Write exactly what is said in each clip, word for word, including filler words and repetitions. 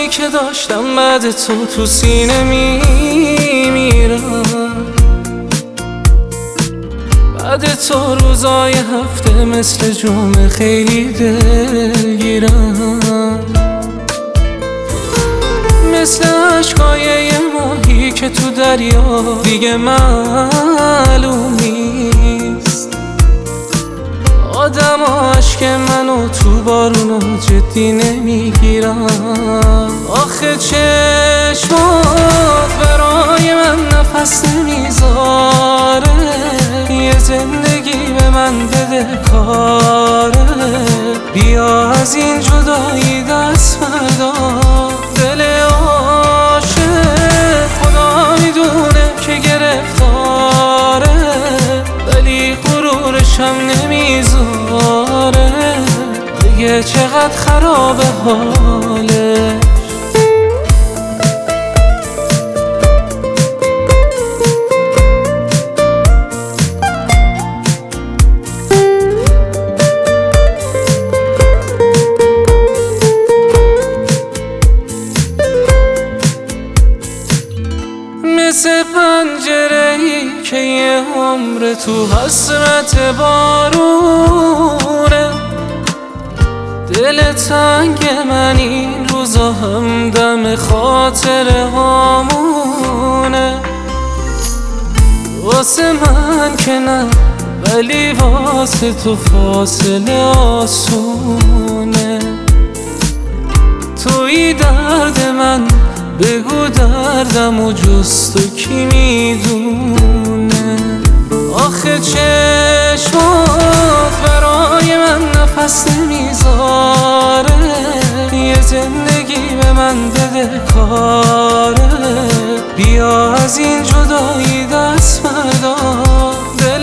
عشقایی که داشتم بعد تو تو سینه میمیرم. بعد تو روزای هفته مثل جمعه خیلی دلگیرم، مثل عشقای یه ماهی که تو دریا دیگه معلوم نیست. آدم عشق منو تو بارونا جدی نمیگیرم. آخه چشمات برای من نفس نمیذاره، یه زندگی به من بده کاره. بیا از این جدایی دست بردار، دل عاشق خدا میدونه که گرفتاره، ولی غرورشم نمیذاره دیگه چقدر خرابه حاله. مثل پنجره‌ای که یه عمر تو حسرت بارونه، دل تنگ من این روزا همدم خاطره هامونه. واسه من که نه، ولی واسه تو فاصله آسونه. توی درد من بگو دردم و جز تو کی میدونه. آخه چشمات برای من نفس نمیذاره، یه زندگی به من بده کاره. بیا از این جدایی دست بردار، دل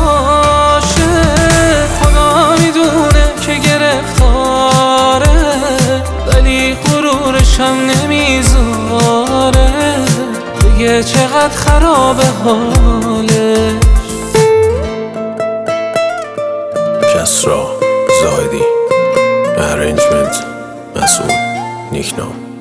عاشق خدا میدونه که گرفتاره، ولی غرورشم نمیذاره دیگه چقدر خرابه حاله. کسرا زاهدی، ارنجمنت مسئول نیکنام.